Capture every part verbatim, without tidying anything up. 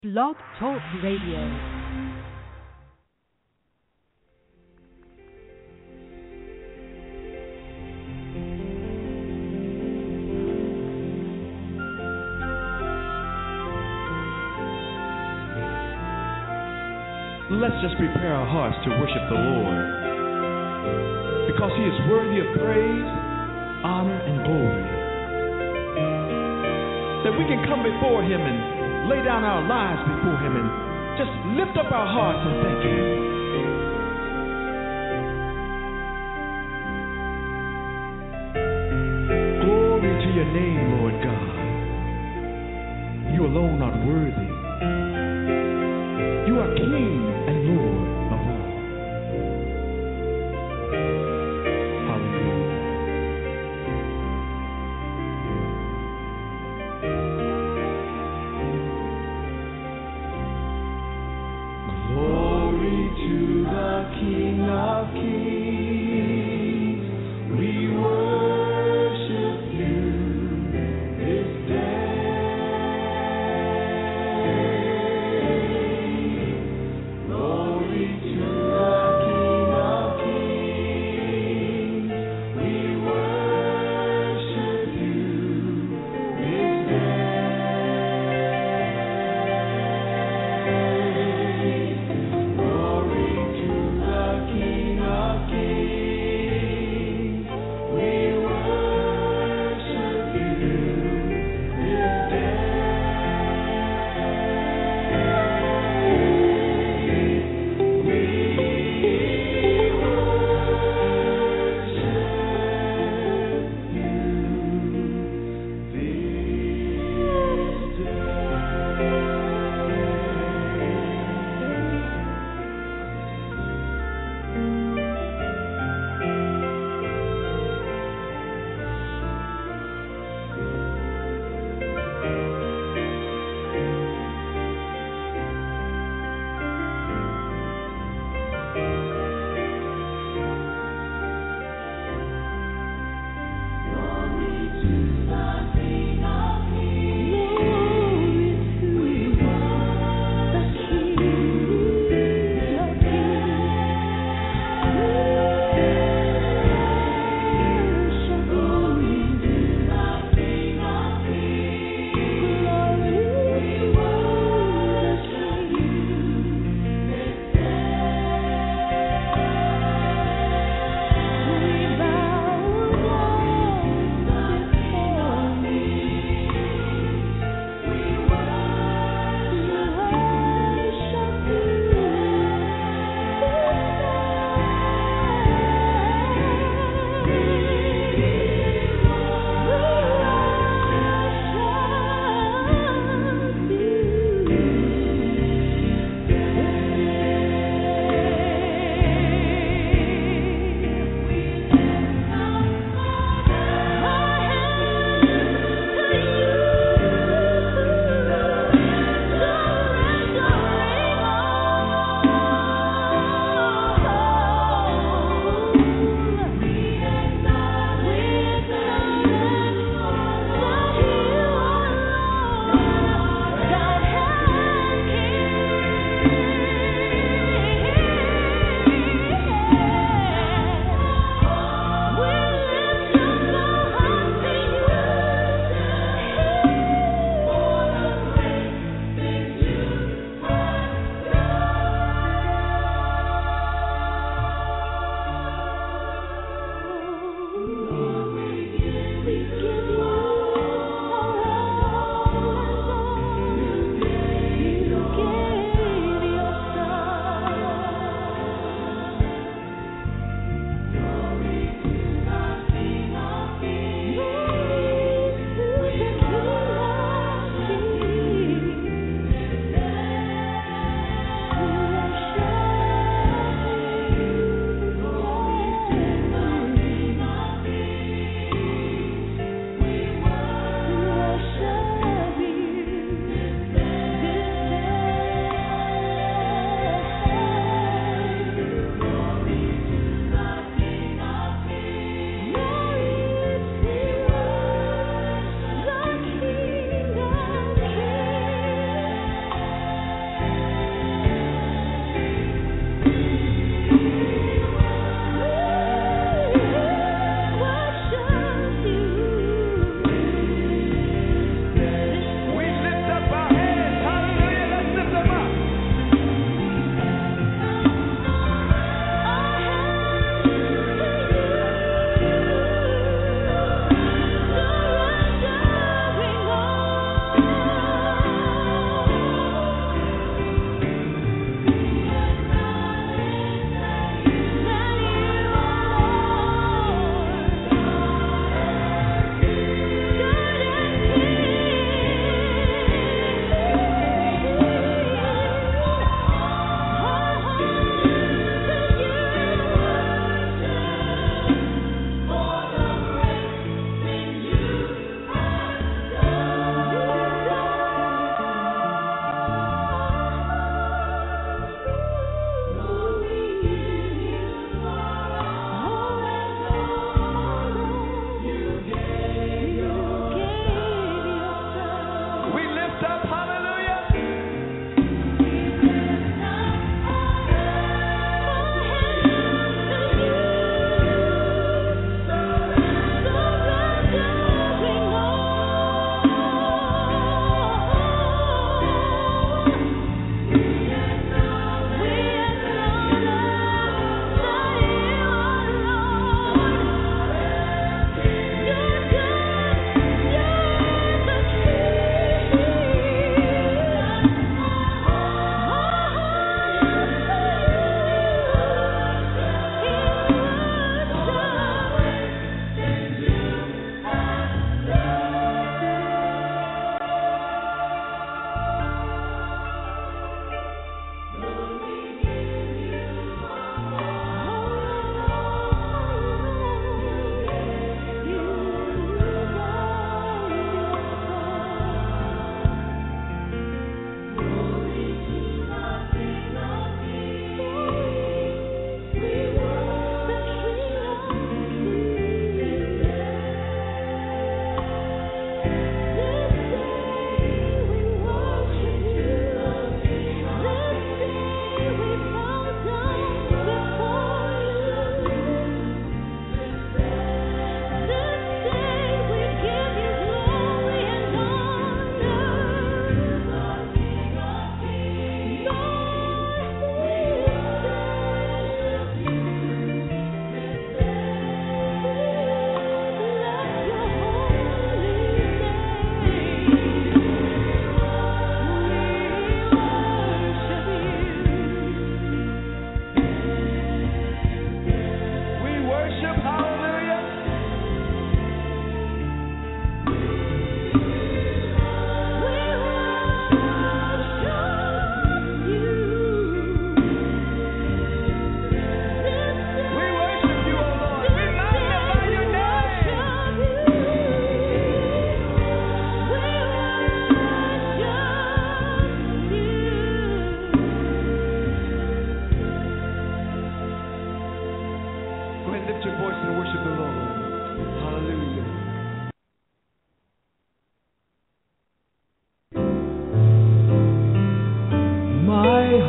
Blog Talk Radio. Let's just prepare our hearts to worship the Lord, because He is worthy of praise, honor, and glory. That we can come before Him and lay down our lives before Him and just lift up our hearts and thank Him. Glory to your name, Lord God. You alone are worthy. You are King and Lord of all. Hallelujah. Glory to the King of Kings. We worship you this day.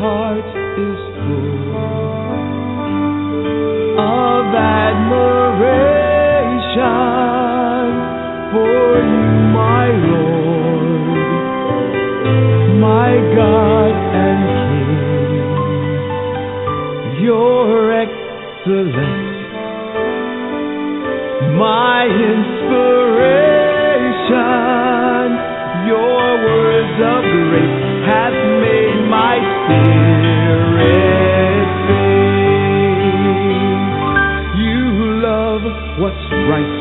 heart is full of admiration for you, my Lord, my God and King. You're excellent, my inspiration. Your words of grace have made my spirit sing. You love what's right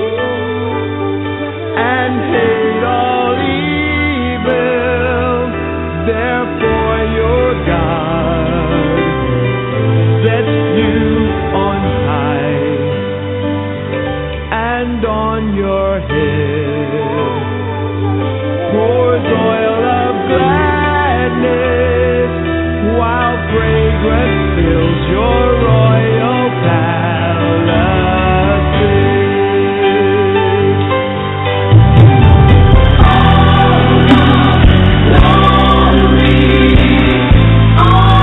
and hate all evil. Therefore your God sets you on high, and on your head pours oil of gladness, while fragrance fills your royal palaces. All glory, all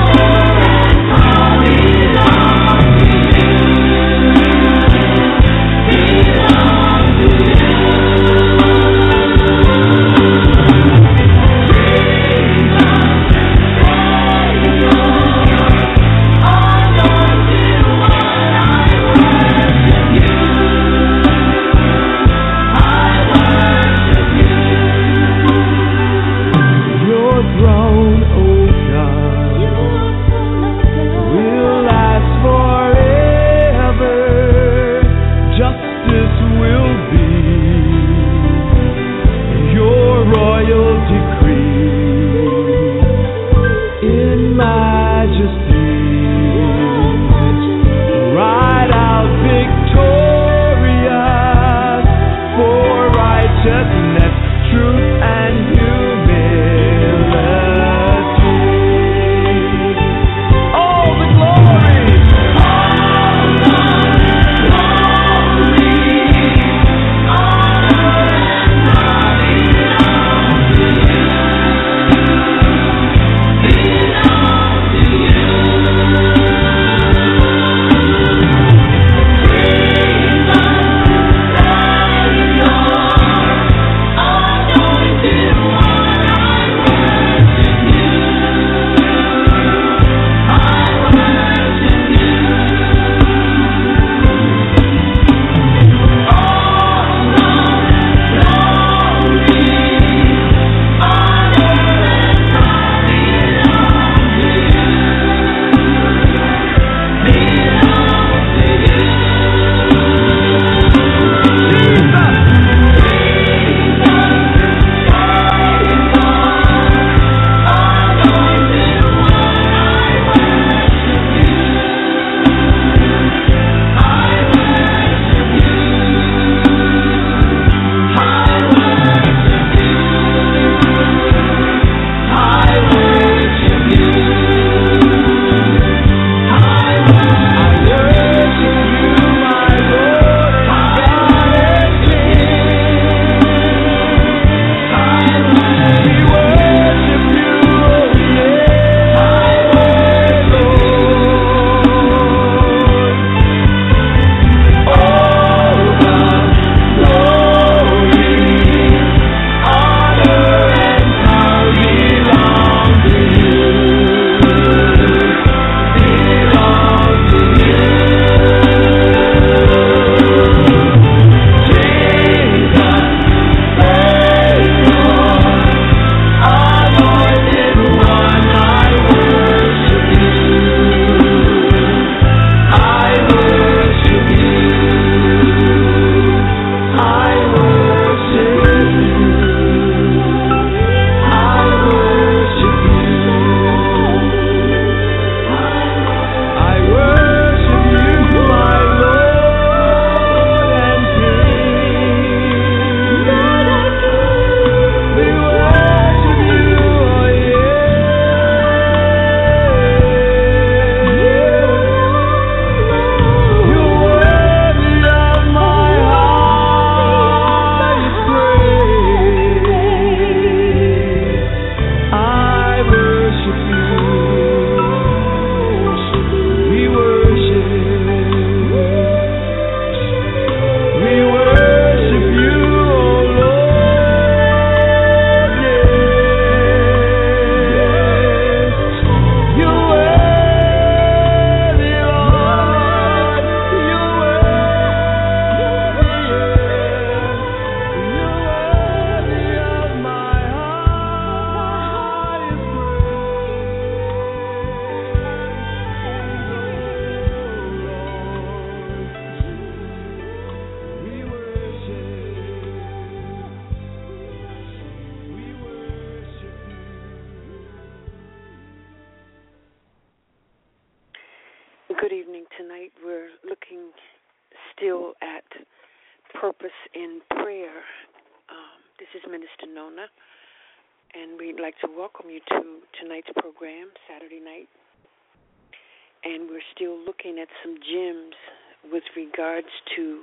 Good evening. Tonight we're looking still at purpose in prayer. Um, this is Minister Nona, and we'd like to welcome you to tonight's program, Saturday night. And we're still looking at some gems with regards to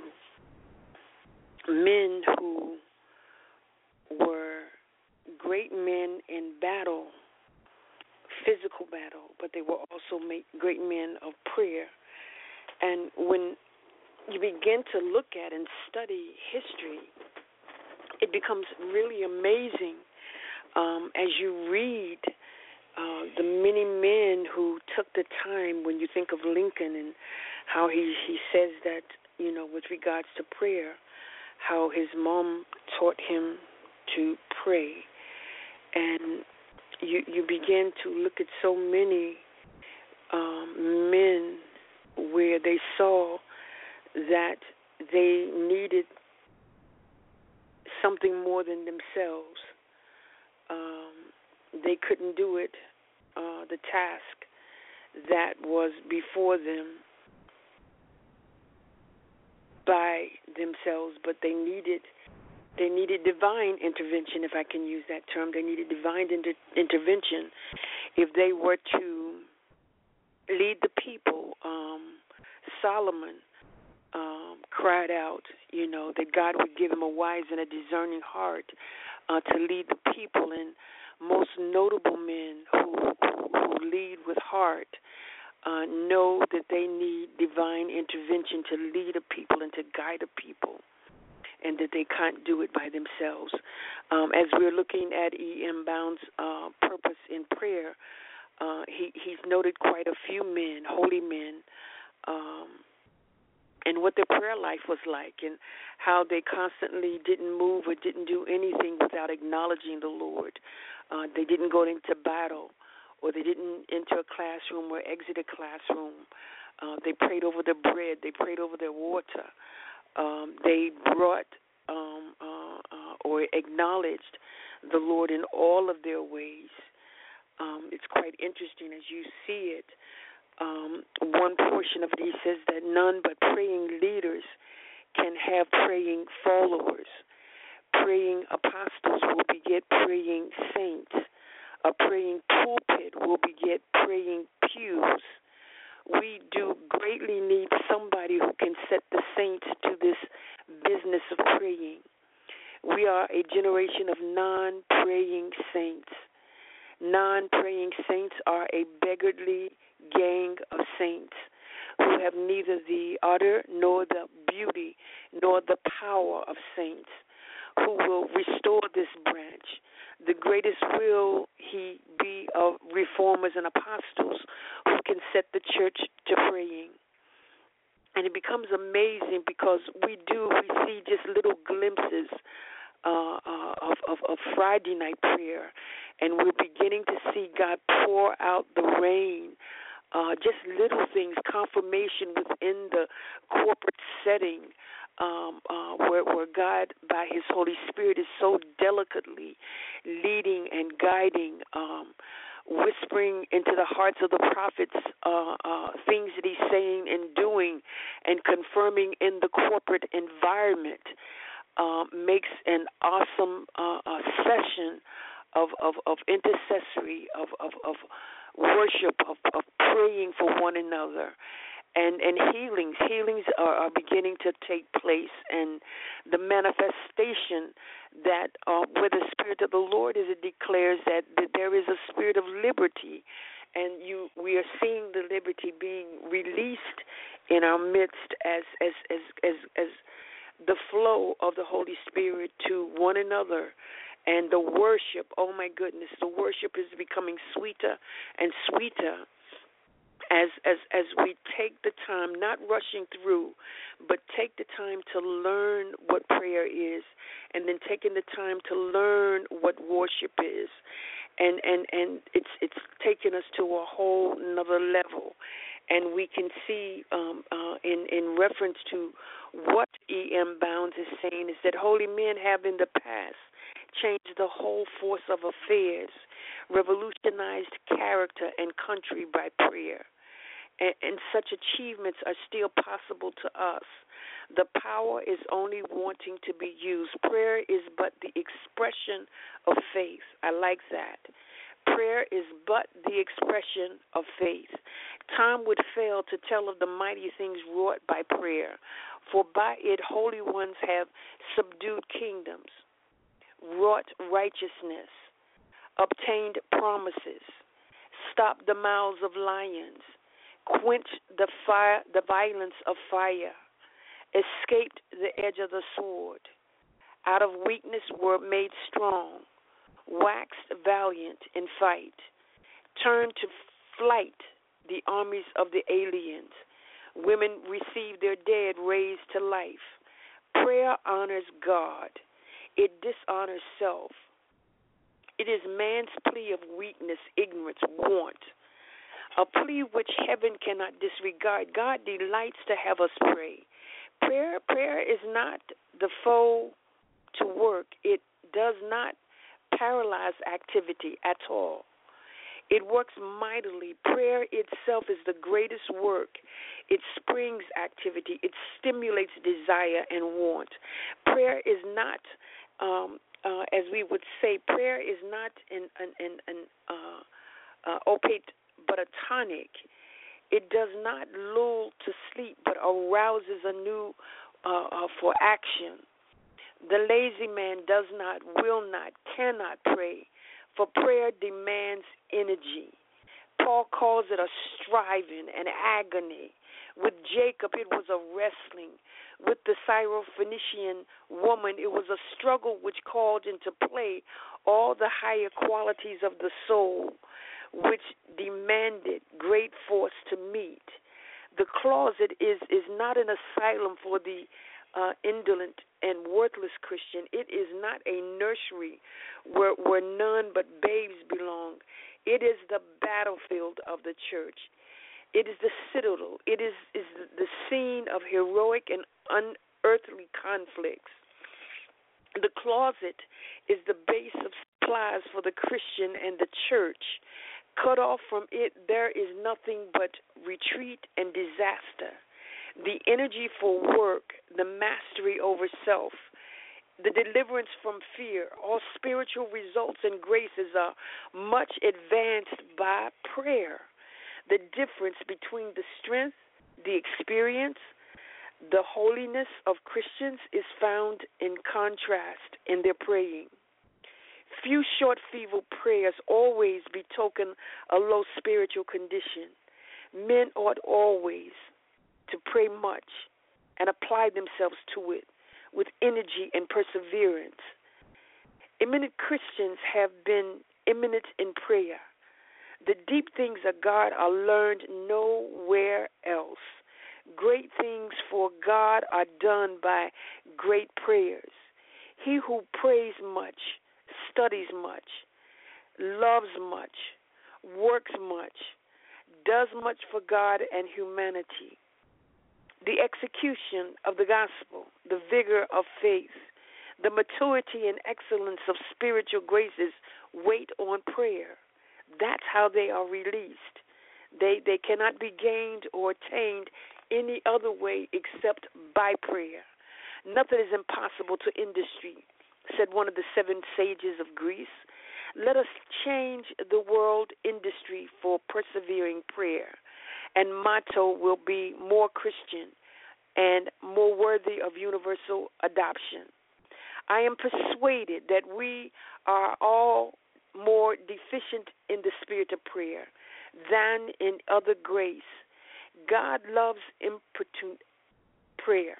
men who were great men in battle, physical battle, but they were also great men of prayer. And when you begin to look at and study history, it becomes really amazing um, as you read uh, the many men who took the time. When you think of Lincoln and how he, he says that, you know, with regards to prayer, how his mom taught him to pray. And you you begin to look at so many um, men where they saw that they needed something more than themselves. Um, they couldn't do it, uh, the task that was before them by themselves, but they needed They needed divine intervention, if I can use that term. They needed divine inter- intervention if they were to lead the people. Um, Solomon um, cried out, you know, that God would give him a wise and a discerning heart uh, to lead the people. And most notable men who, who, who lead with heart uh, know that they need divine intervention to lead a people and to guide a people, and that they can't do it by themselves. Um, as we're looking at E M. Bounds' uh, purpose in prayer, uh, he, he's noted quite a few men, holy men, um, and what their prayer life was like, and how they constantly didn't move or didn't do anything without acknowledging the Lord. Uh, they didn't go into battle, or they didn't enter a classroom or exit a classroom. Uh, they prayed over their bread. They prayed over their water. Um, they brought um, uh, uh, or acknowledged the Lord in all of their ways. Um, it's quite interesting as you see it. Um, one portion of it, he says that none but praying leaders can have praying followers. Praying apostles will beget praying saints. A praying pulpit will beget praying pews. We do greatly need somebody who can set the saints to this business of praying. We are a generation of non-praying saints. Non-praying saints are a beggarly gang of saints who have neither the utter nor the beauty nor the power of saints, who will restore this branch. The greatest will he be of reformers and apostles who can set the church to praying. And it becomes amazing because we do, we see just little glimpses uh, uh, of, of, of Friday night prayer, and we're beginning to see God pour out the rain. Uh, just little things, confirmation within the corporate setting, um, uh, where, where God, by His Holy Spirit, is so delicately leading and guiding, um, whispering into the hearts of the prophets uh, uh, things that He's saying and doing, and confirming in the corporate environment, uh, makes an awesome uh, uh, session of, of, of intercessory, of, of, of worship, of, of praying for one another. And, and healings, healings are, are beginning to take place, and the manifestation that uh, where the Spirit of the Lord is, it declares that, that there is a spirit of liberty, and you we are seeing the liberty being released in our midst as as as as, as the flow of the Holy Spirit to one another. And the worship, oh my goodness, the worship is becoming sweeter and sweeter as as as we take the time, not rushing through, but take the time to learn what prayer is, and then taking the time to learn what worship is. And and, and it's it's taken us to a whole another level. And we can see um, uh, in, in reference to what E M. Bounds is saying is that holy men have in the past changed the whole force of affairs, revolutionized character and country by prayer. and, and such achievements are still possible to us. The power is only wanting to be used. Prayer is but the expression of faith. I like that. Prayer is but the expression of faith. Time would fail to tell of the mighty things wrought by prayer, for by it holy ones have subdued kingdoms, wrought righteousness, obtained promises, stopped the mouths of lions, quenched the fire, the violence of fire, escaped the edge of the sword, out of weakness were made strong, waxed valiant in fight, turned to flight the armies of the aliens. Women received their dead raised to life. Prayer honors God. It dishonors self. It is man's plea of weakness, ignorance, want, a plea which heaven cannot disregard. God delights to have us pray. Prayer, prayer is not the foe to work. It does not paralyze activity at all. It works mightily. Prayer itself is the greatest work. It springs activity. It stimulates desire and want. Prayer is not, um, uh, as we would say, prayer is not an, an, an, an uh, uh, opiate, but a tonic. It does not lull to sleep, but arouses anew uh, uh, for action. The lazy man does not, will not, cannot pray, for prayer demands energy. Paul calls it a striving, an agony. With Jacob, it was a wrestling. With the Syrophoenician woman, it was a struggle which called into play all the higher qualities of the soul, which demanded great force to meet. The closet is, is not an asylum for the uh, indolent and worthless Christian. It is not a nursery where, where none but babes belong. It is the battlefield of the church. It is the citadel. It is, is the scene of heroic and unearthly conflicts. The closet is the base of supplies for the Christian and the church. Cut off from it, there is nothing but retreat and disaster. The energy for work, the mastery over self, the deliverance from fear, all spiritual results and graces are much advanced by prayer. The difference between the strength, the experience, the holiness of Christians is found in contrast in their praying. Few short, feeble prayers always betoken a low spiritual condition. Men ought always to pray much and apply themselves to it with energy and perseverance. Eminent Christians have been eminent in prayer. The deep things of God are learned nowhere else. Great things for God are done by great prayers. He who prays much, studies much, loves much, works much, does much for God and humanity. The execution of the gospel, the vigor of faith, the maturity and excellence of spiritual graces wait on prayer. That's how they are released. They they cannot be gained or attained any other way except by prayer. Nothing is impossible to industry, said one of the seven sages of Greece. Let us change the world industry for persevering prayer, and motto will be more Christian and more worthy of universal adoption. I am persuaded that we are all more deficient in the spirit of prayer than in other grace. God loves impotent prayer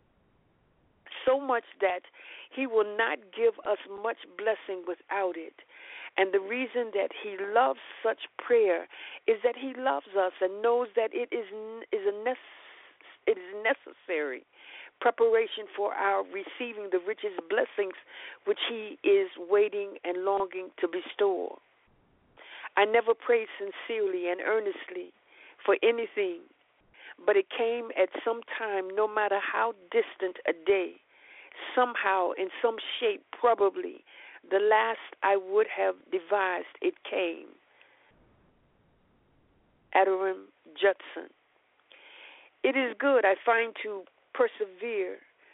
so much that he will not give us much blessing without it. And the reason that he loves such prayer is that he loves us and knows that it is is a nece- it is necessary preparation for our receiving the richest blessings which he is waiting and longing to bestow. I never prayed sincerely and earnestly for anything, but it came at some time, no matter how distant a day, somehow, in some shape, probably, the last I would have devised, it came. Adoniram Judson. It is good, I find, to persevere.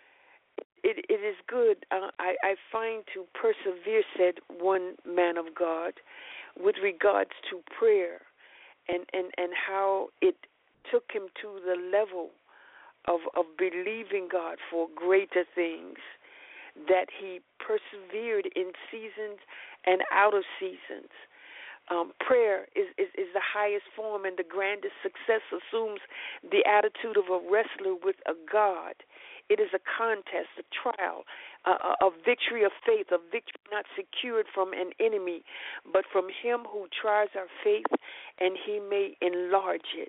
It, it is good, uh, I, I find, to persevere, said one man of God, with regards to prayer and, and, and how it took him to the level of, of believing God for greater things, that he persevered in seasons and out of seasons. Um, prayer is, is, is the highest form, and the grandest success assumes the attitude of a wrestler with a God. It is a contest, a trial, a, a victory of faith, a victory not secured from an enemy, but from him who tries our faith, and he may enlarge it.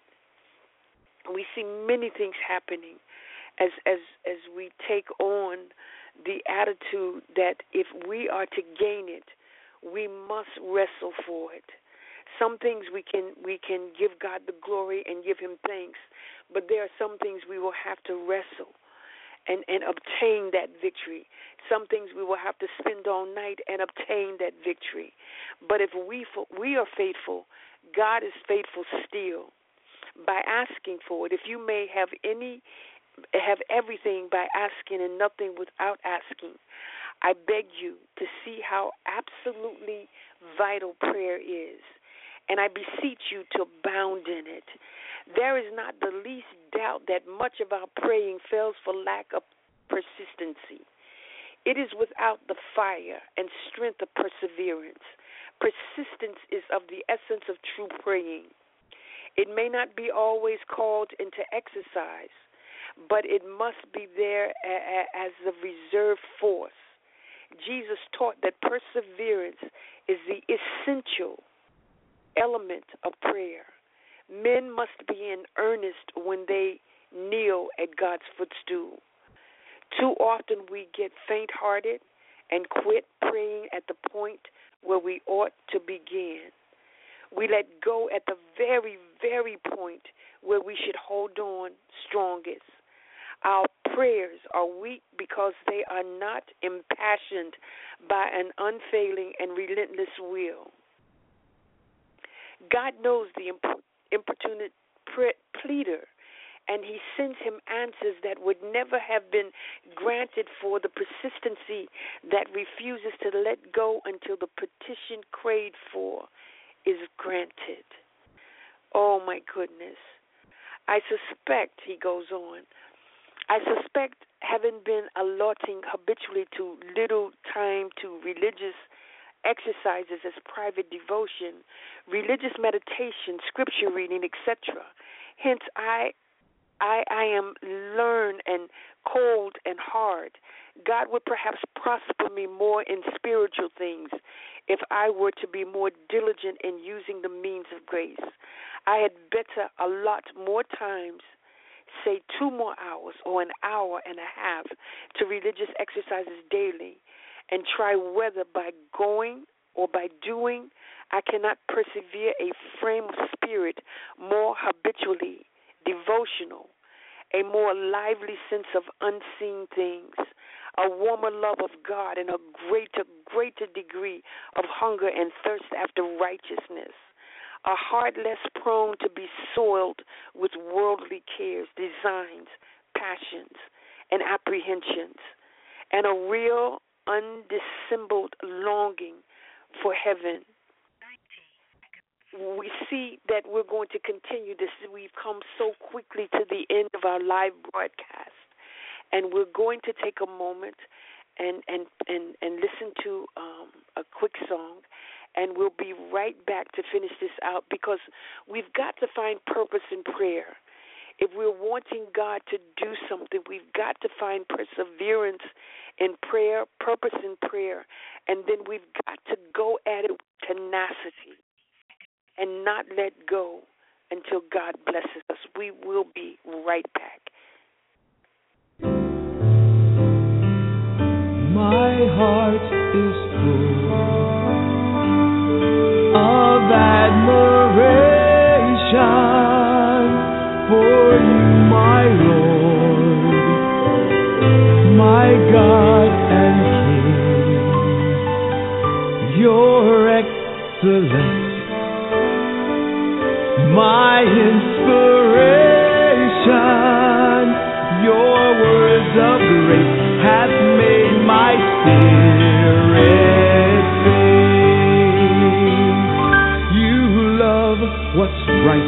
We see many things happening as as as we take on the attitude that if we are to gain it, we must wrestle for it. Some things we can we can give God the glory and give him thanks, but there are some things we will have to wrestle and, and obtain that victory. Some things we will have to spend all night and obtain that victory. But if we we are faithful, God is faithful still. By asking for it, if you may have any have everything by asking and nothing without asking, I beg you to see how absolutely vital prayer is, and I beseech you to abound in it. There is not the least doubt that much of our praying fails for lack of persistency. It is without the fire and strength of perseverance. Persistence is of the essence of true praying. It may not be always called into exercise, but it must be there as a reserve force. Jesus taught that perseverance is the essential element of prayer. Men must be in earnest when they kneel at God's footstool. Too often we get faint-hearted and quit praying at the point where we ought to begin. We let go at the very, very point where we should hold on strongest. Our prayers are weak because they are not impassioned by an unfailing and relentless will. God knows the importunate pleader, and he sends him answers that would never have been granted for the persistency that refuses to let go until the petition prayed for is granted. Oh, my goodness. I suspect, he goes on, I suspect, having been allotting habitually to little time to religious exercises as private devotion, religious meditation, scripture reading, et cetera. Hence, I, I, I am learned and cold and hard. God would perhaps prosper me more in spiritual things if I were to be more diligent in using the means of grace. I had better allot more times, say two more hours or an hour and a half, to religious exercises daily, and try whether by going or by doing I cannot persevere a frame of spirit more habitually devotional, a more lively sense of unseen things, a warmer love of God, and a greater, greater degree of hunger and thirst after righteousness, a heart less prone to be soiled with worldly cares, designs, passions, and apprehensions, and a real, undissembled longing for heaven. We see that we're going to continue this. We've come so quickly to the end of our live broadcast, and we're going to take a moment and and, and, and listen to um, a quick song, and we'll be right back to finish this out, because we've got to find purpose in prayer. If we're wanting God to do something, we've got to find perseverance in prayer, purpose in prayer, and then we've got to go at it with tenacity and not let go until God blesses us. We will be right back. My heart is full of admiration for you, my Lord, my God and King. Your excellence my inspiration. Your words of grace have made my spirit sing. You love what's right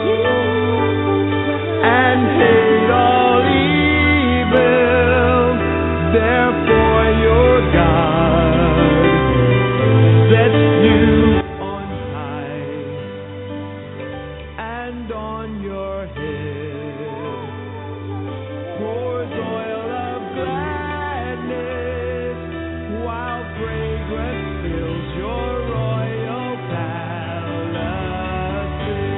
and hate all evil. Therefore your God sets you on high, and on your head pours oil of gladness, while fragrance fills your royal palaces.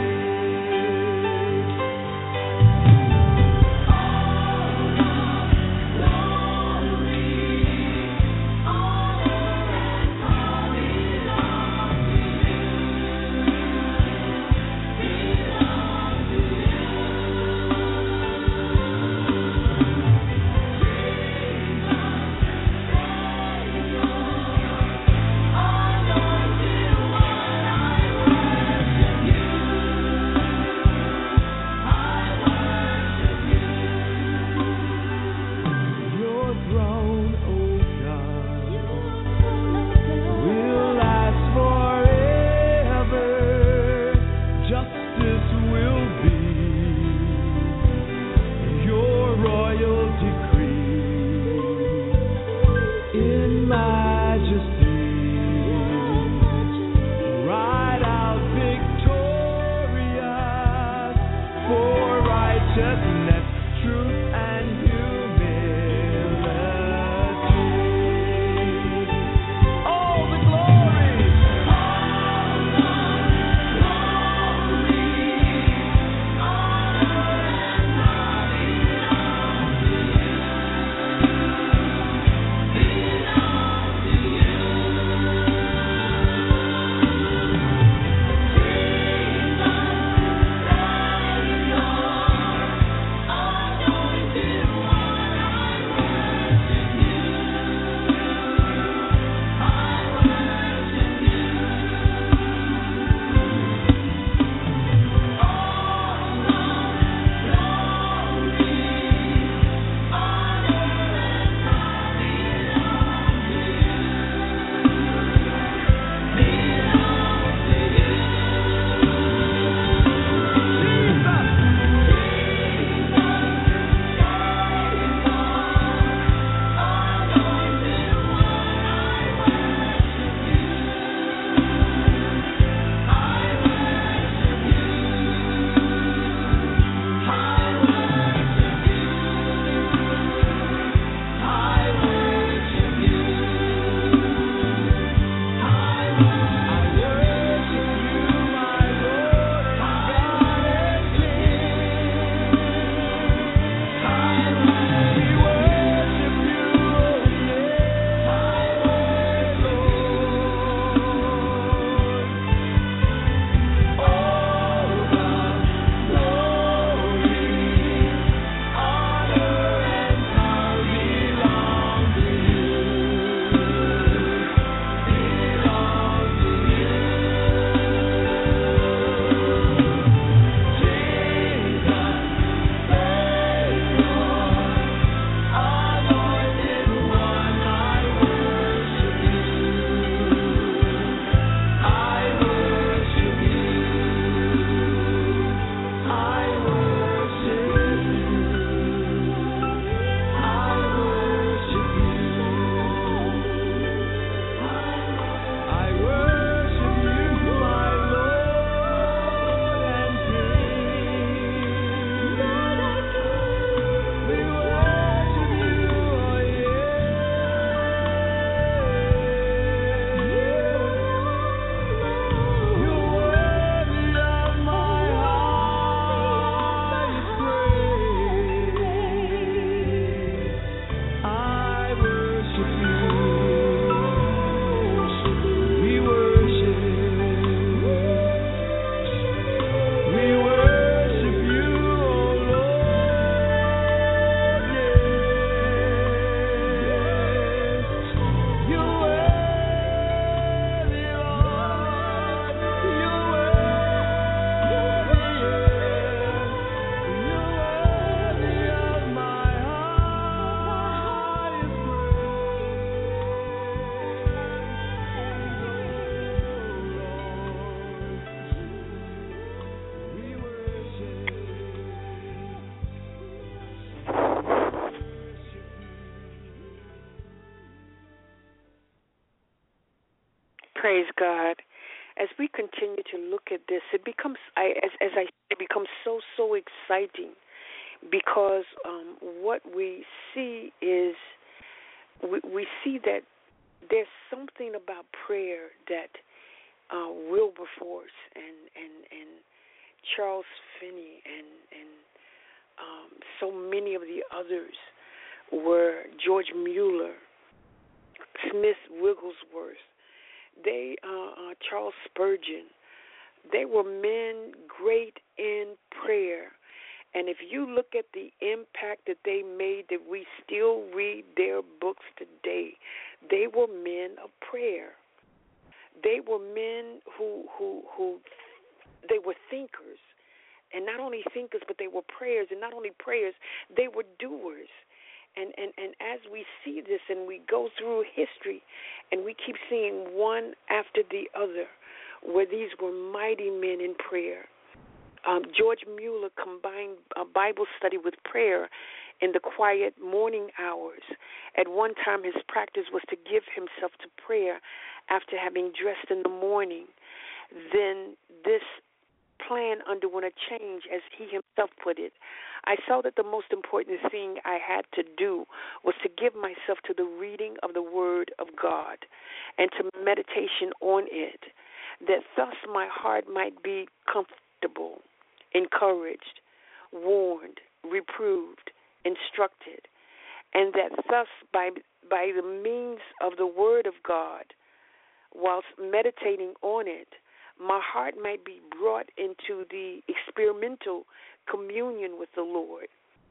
Praise God. As we continue to look at this, it becomes, I, as, as I, it becomes so so exciting because um, what we see is we, we see that there's something about prayer that uh, Wilberforce and and and Charles Finney and and um, so many of the others were George Mueller, Smith Wigglesworth. They, uh, uh, Charles Spurgeon, they were men great in prayer. And if you look at the impact that they made, that we still read their books today, they were men of prayer. They were men who, who, who, they were thinkers. And not only thinkers, but they were prayers. And not only prayers, they were doers. And, and, and as we see this and we go through history and we keep seeing one after the other where these were mighty men in prayer. Um, George Mueller combined a Bible study with prayer in the quiet morning hours. At one time his practice was to give himself to prayer after having dressed in the morning. Then this plan underwent a change, as he himself put it. I saw that the most important thing I had to do was to give myself to the reading of the Word of God and to meditation on it, that thus my heart might be comfortable, encouraged, warned, reproved, instructed, and that thus by by the means of the Word of God, whilst meditating on it, my heart might be brought into the experimental communion with the Lord.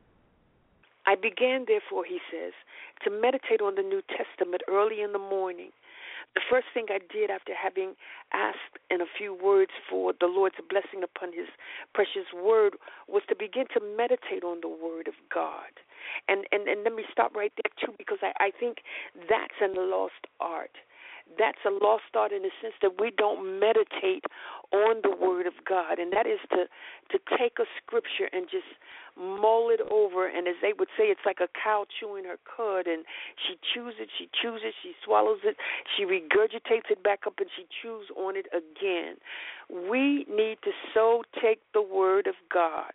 I began, therefore, he says, to meditate on the New Testament early in the morning. The first thing I did after having asked in a few words for the Lord's blessing upon his precious word was to begin to meditate on the Word of God. And and, and let me stop right there, too, because I, I think that's a lost art. That's a lost art in the sense that we don't meditate on the Word of God, and that is to, to take a scripture and just mull it over, and as they would say, it's like a cow chewing her cud, and she chews it, she chews it, she swallows it, she regurgitates it back up, and she chews on it again. We need to so take the Word of God.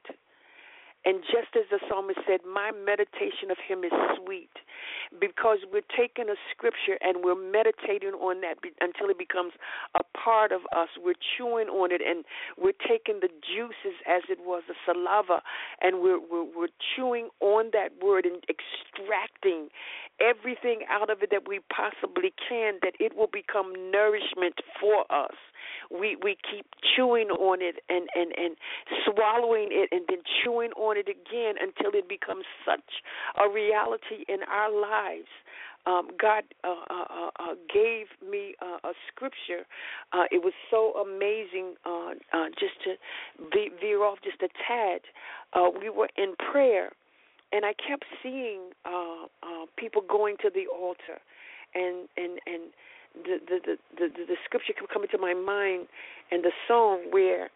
And just as the psalmist said, my meditation of him is sweet, because we're taking a scripture and we're meditating on that until it becomes a part of us. We're chewing on it and we're taking the juices, as it was, the saliva, and we're, we're, we're chewing on that word and extracting everything out of it that we possibly can, that it will become nourishment for us. We we keep chewing on it and, and, and swallowing it and then chewing on it again until it becomes such a reality in our lives. Um, God uh, uh, uh, gave me uh, a scripture. Uh, it was so amazing, uh, uh, just to ve- veer off just a tad. Uh, we were in prayer, and I kept seeing uh, uh, people going to the altar, and and and. The the, the, the the scripture kept coming to my mind, and the song where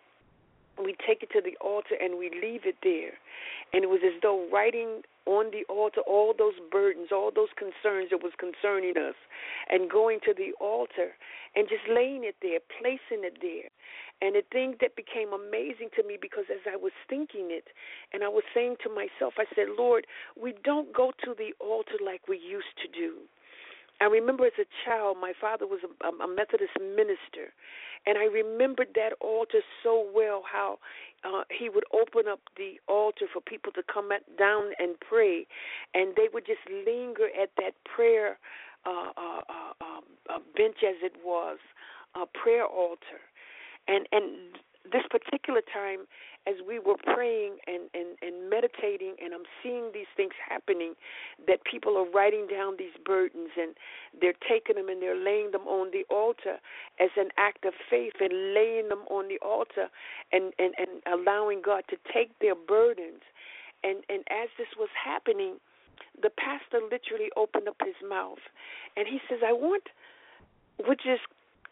we take it to the altar and we leave it there. And it was as though writing on the altar all those burdens, all those concerns that was concerning us, and going to the altar and just laying it there, placing it there. And the thing that became amazing to me, because as I was thinking it, and I was saying to myself, I said, Lord, we don't go to the altar like we used to do. I remember as a child, my father was a, a Methodist minister, and I remembered that altar so well, how uh, he would open up the altar for people to come at, down and pray, and they would just linger at that prayer uh, uh, uh, uh, bench, as it was, a prayer altar. And, and this particular time, as we were praying and, and, and meditating, and I'm seeing these things happening, that people are writing down these burdens and they're taking them and they're laying them on the altar as an act of faith, and laying them on the altar and, and, and allowing God to take their burdens. And, and as this was happening, the pastor literally opened up his mouth and he says, I want, which is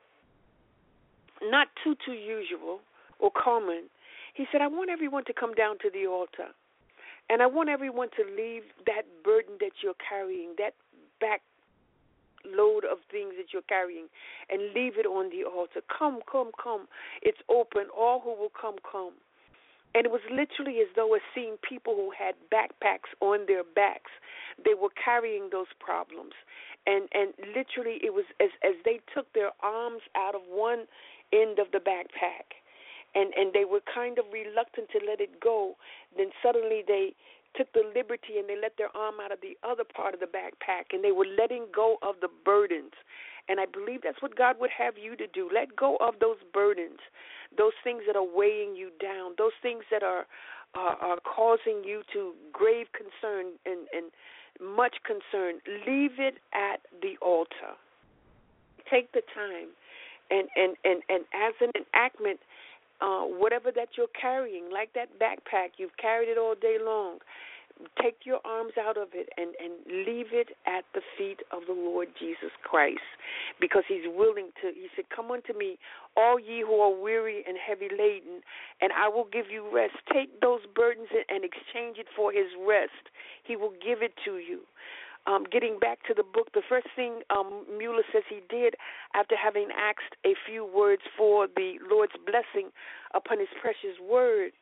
not too, too usual or common, he said, I want everyone to come down to the altar, and I want everyone to leave that burden that you're carrying, that back load of things that you're carrying and leave it on the altar. Come, come, come. It's open. All who will come, come. And it was literally as though it's seeing people who had backpacks on their backs. They were carrying those problems. And and literally it was as, as they took their arms out of one end of the backpack and, and they were kind of reluctant to let it go, then suddenly they took the liberty and they let their arm out of the other part of the backpack and they were letting go of the burdens. And I believe that's what God would have you to do. Let go of those burdens, those things that are weighing you down, those things that are are, are causing you to grave concern and, and much concern. Leave it at the altar. Take the time and, and, and, and as an enactment, uh, whatever that you're carrying, like that backpack, you've carried it all day long. Take your arms out of it and, and leave it at the feet of the Lord Jesus Christ, because he's willing to. He said, come unto me, all ye who are weary and heavy laden, and I will give you rest. Take those burdens and exchange it for his rest. He will give it to you. Um, getting back to the book, the first thing um, Mueller says he did after having asked a few words for the Lord's blessing upon his precious word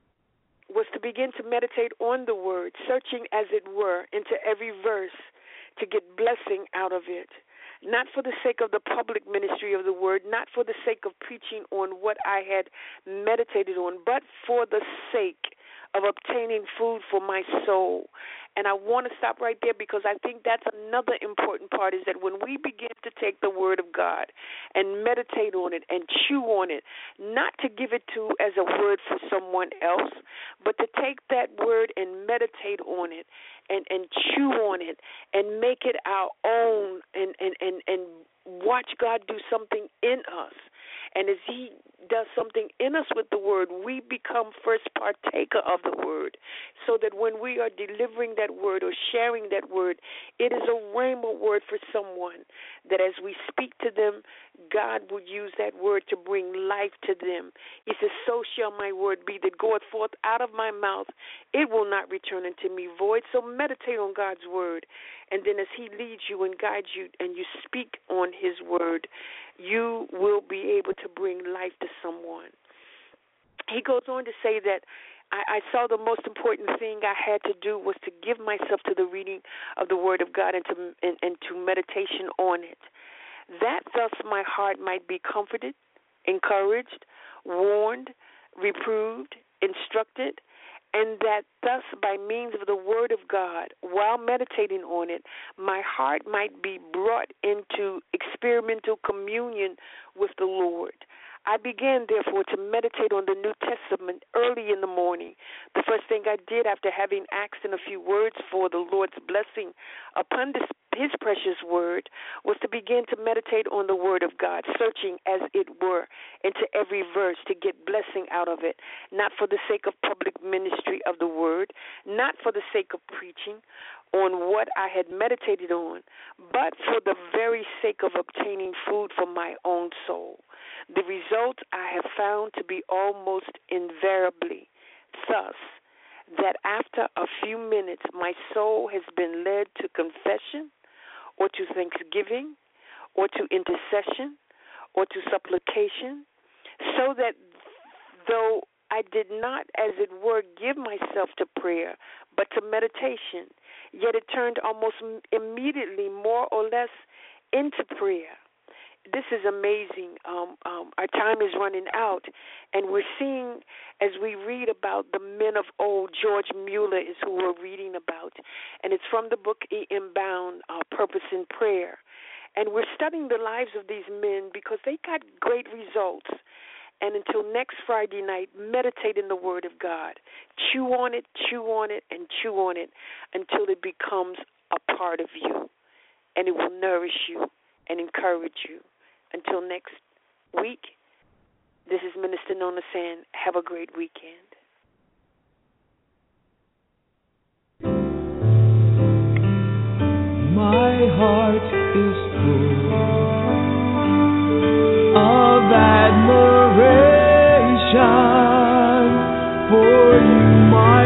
was to begin to meditate on the word, searching, as it were, into every verse to get blessing out of it. Not for the sake of the public ministry of the word, not for the sake of preaching on what I had meditated on, but for the sake of obtaining food for my soul. And I want to stop right there, because I think that's another important part, is that when we begin to take the word of God and meditate on it and chew on it, not to give it to as a word for someone else, but to take that word and meditate on it and, and chew on it and make it our own and, and, and, and watch God do something in us. And as he does something in us with the word, we become first partaker of the word, so that when we are delivering that word or sharing that word, it is a rhema word for someone, that as we speak to them, God would use that word to bring life to them. He says, so shall my word be that goeth forth out of my mouth. It will not return unto me void. So meditate on God's word. And then as he leads you and guides you and you speak on his word, you will be able to bring life to someone. He goes on to say that I, I saw the most important thing I had to do was to give myself to the reading of the word of God and to, and, and to meditation on it. That thus my heart might be comforted, encouraged, warned, reproved, instructed, and that thus by means of the word of God, while meditating on it, my heart might be brought into experimental communion with the Lord. I began, therefore, to meditate on the New Testament early in the morning. The first thing I did after having asked in a few words for the Lord's blessing upon this, his precious word was to begin to meditate on the word of God, searching, as it were, into every verse to get blessing out of it, not for the sake of public ministry of the word, not for the sake of preaching on what I had meditated on, but for the very sake of obtaining food for my own soul. The result I have found to be almost invariably thus, that after a few minutes my soul has been led to confession or to thanksgiving or to intercession or to supplication, so that though I did not, as it were, give myself to prayer, but to meditation, yet it turned almost immediately more or less into prayer. This is amazing. Um, um, our time is running out, and we're seeing, as we read about the men of old, George Mueller is who we're reading about, and it's from the book E M. Bound, uh, Purpose in Prayer. And we're studying the lives of these men because they got great results. And until next Friday night, meditate in the Word of God. Chew on it, chew on it, and chew on it until it becomes a part of you, and it will nourish you and encourage you. Until next week, this is Minister Nona saying, have a great weekend. My heart is full of admiration for you, my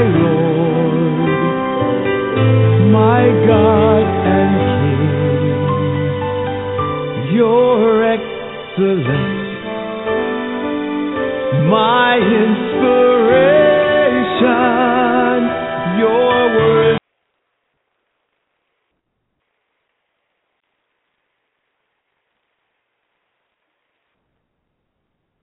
Lord, my God and King. the Lamb.